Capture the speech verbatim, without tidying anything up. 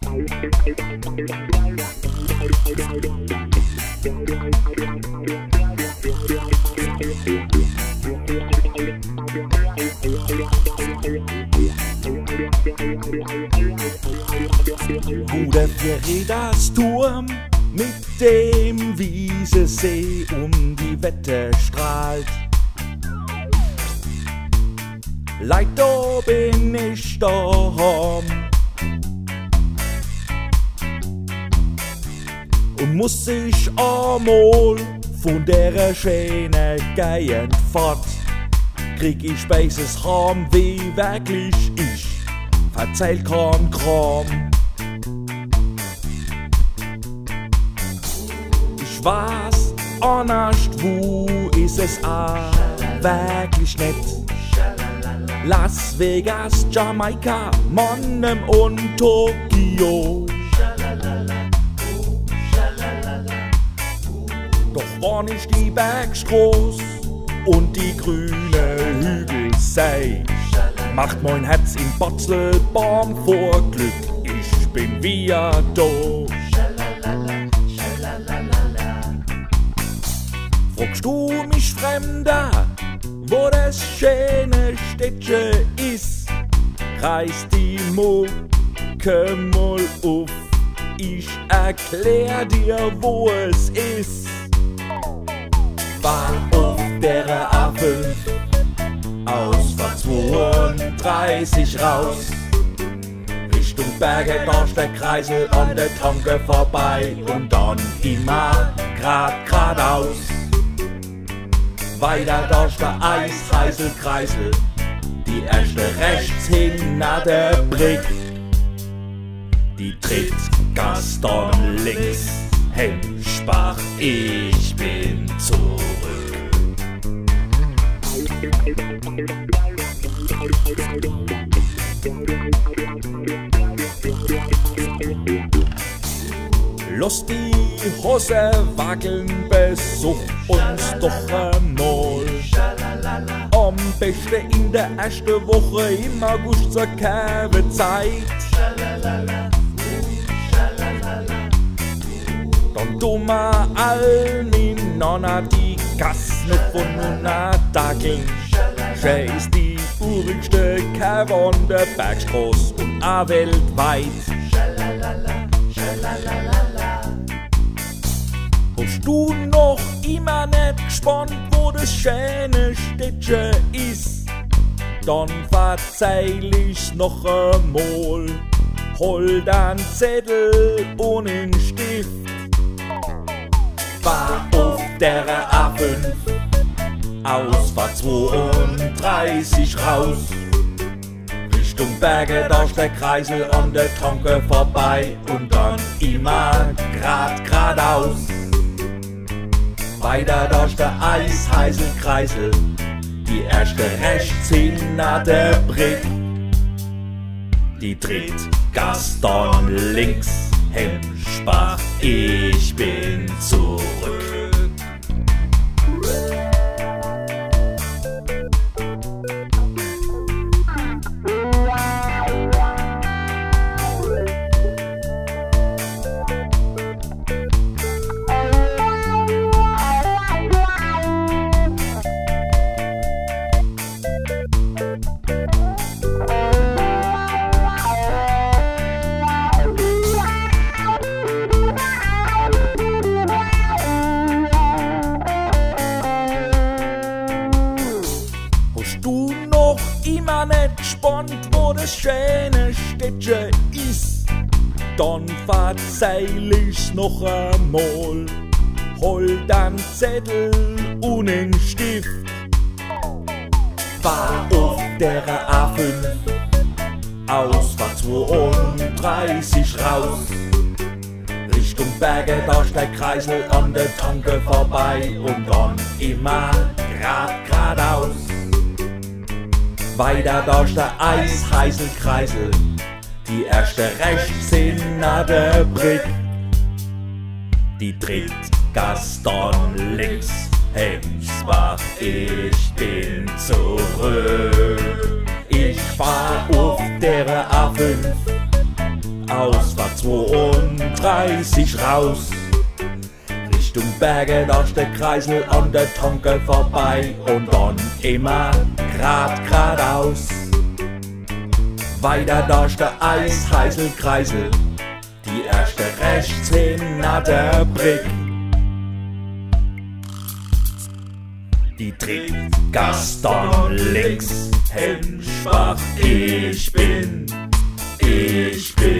Guter Vierrädersturm mit dem Wiesesee um die Wette strahlt. Leid, da bin ich daheim und muss sich einmal von der Schöne gehen fort. Krieg ich Spaces heim, wie wirklich ich, verzähl kein Kram. Ich weiß auch nicht, wo ist es auch wirklich nett. Las Vegas, Jamaika, Monnem und Tokio. Doch war nicht die Bergs groß und die grüne Hügel sei, macht mein Herz in Botzelbaum vor Glück, ich bin wieder da. Fragst du mich Fremder, wo das schöne Städtchen ist, reiß die Mucke mal auf, ich erklär dir, wo es ist. War auf der A fünf aus Fahrt zweiunddreißig raus, Richtung Berge, durch der Kreisel an der Tanke vorbei und dann immer grad geradeaus. Weiter durch der Eisheißel-Kreisel, die erste rechts hinter der Brick, die tritt Gas dann links, Hemmspach, ich bin zurück. Lass die Hose wackeln, besuch uns doch einmal. Am besten in der ersten Woche im August zur Kerwezeit. Dann tun wir all miteinander die Gassen voneinander dackeln. Schön ist die urigste Kerwe an der Bergstraße und auch weltweit. Bist du noch immer nicht gespannt, wo das schöne Städtchen ist? Dann verzeih ich's noch einmal. Hol dein Zettel und einen Stift. Fahr auf der A fünf aus Fahrt zweiunddreißig raus, Richtung Berge, durch der Kreisel an der Tanke vorbei und dann immer grad geradeaus. Weiter durch der Eisheißel-Kreisel, die erste rechts hinter der Brick, die tritt Gas dann links, Hemmspach, ich bin zurück. Du noch immer nicht gespannt, wo das schöne Städtchen ist? Dann verzeih ich's noch einmal. Hol dein Zettel und einen Stift. Fahr auf der A fünf aus Fahrt zweiunddreißig raus, Richtung Berge, durch der Kreisel an der Tanke vorbei und dann immer grad geradeaus. Weiter durch der Eisheißel-Kreisel, die erste rechts hinter der Brick, die tritt Gas dann links, Hemmspach, ich bin zurück. Ich fahr auf der A fünf Ausfahrt zweiunddreißig raus. Richtung Berge, da ist der Kreisel an der Tanke vorbei und dann immer grad geradeaus. Weiter da ist der Eisheißel-Kreisel, die erste rechts hinter der Brick. Die Trittgast dann links, Hemsbach, ich bin, ich bin.